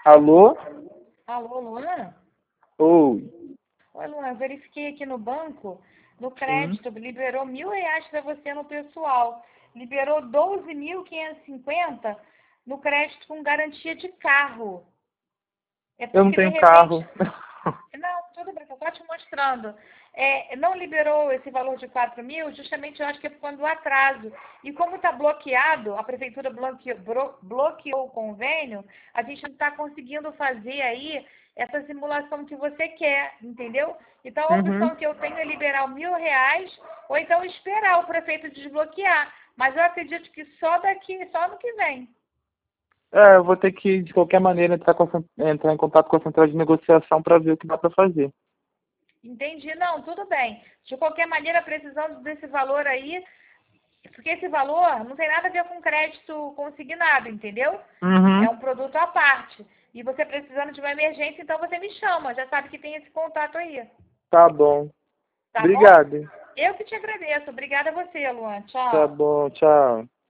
Alô? Alô, Luan? Oi. Oi, Luan, eu verifiquei aqui no banco, no Sim. crédito, liberou R$ 1.000 para você no pessoal. Liberou 12.550 no crédito com garantia de carro. É Eu não porque de tenho repente. carro. Não, tudo bem, eu estou te mostrando. Não liberou esse valor de 4.000, justamente eu acho que é por conta do atraso. E como está bloqueado, a prefeitura bloqueou o convênio, a gente não está conseguindo fazer aí essa simulação que você quer, entendeu? Então a Uhum. opção que eu tenho é liberar R$ 1.000 ou então esperar o prefeito desbloquear. Mas eu acredito que só no que vem. É, eu vou ter que, de qualquer maneira, entrar em contato com a central de negociação para ver o que dá para fazer. Entendi, não, tudo bem. De qualquer maneira, precisando desse valor aí, porque esse valor não tem nada a ver com crédito consignado, entendeu? É Uhum. um produto à parte. E você precisando de uma emergência, então você me chama. Já sabe que tem esse contato aí. Tá bom. Tá bom? Obrigado. Eu que te agradeço. Obrigada a você, Luan. Tá Tchau. bom, tchau.